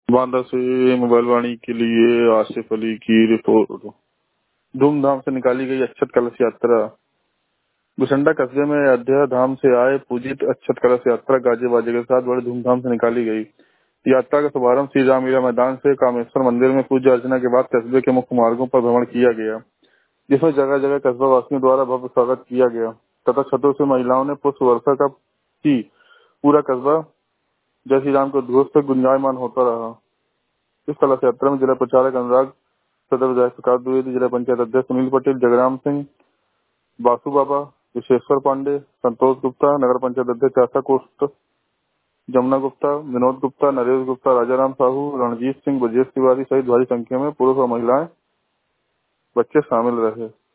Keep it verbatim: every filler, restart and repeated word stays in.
बांदा से मोबाइल वाणी के लिए आसिफ अली की रिपोर्ट। धूमधाम से निकाली गई अक्षत कलश यात्रा। गुसंडा कस्बे में अयोध्या धाम से आए पूजित अक्षत कलश यात्रा गाजे बाजे के साथ बड़े धूमधाम से निकाली गई। यात्रा का शुभारंभ श्री राम लीला मैदान से कामेश्वर मंदिर में पूजा अर्चना के बाद कस्बे के मुख्य मार्गों पर भ्रमण किया गया, जिसमें जगह जगह कस्बा वासियों द्वारा भव्य स्वागत किया गया तथा छतों से महिलाओं ने पुष्प वर्षा का की। पूरा कस्बा जय श्री राम के उद्घोष से गुंजायमान होता रहा। इस कलश यात्रा में जिला प्रचारक अनुराग, सदर विधायक प्रकाश द्विवेदी, जिला पंचायत अध्यक्ष सुनील पटेल, जगराम सिंह, बासु बाबा, विशेश्वर पांडे, संतोष गुप्ता, नगर पंचायत अध्यक्ष आशा कोष्ट, जमुना गुप्ता, विनोद गुप्ता, नरेश गुप्ता, राजाराम साहू, रणजीत सिंह, ब्रजेश तिवारी सहित भारी संख्या में पुरुष और महिलाएं, बच्चे शामिल रहे।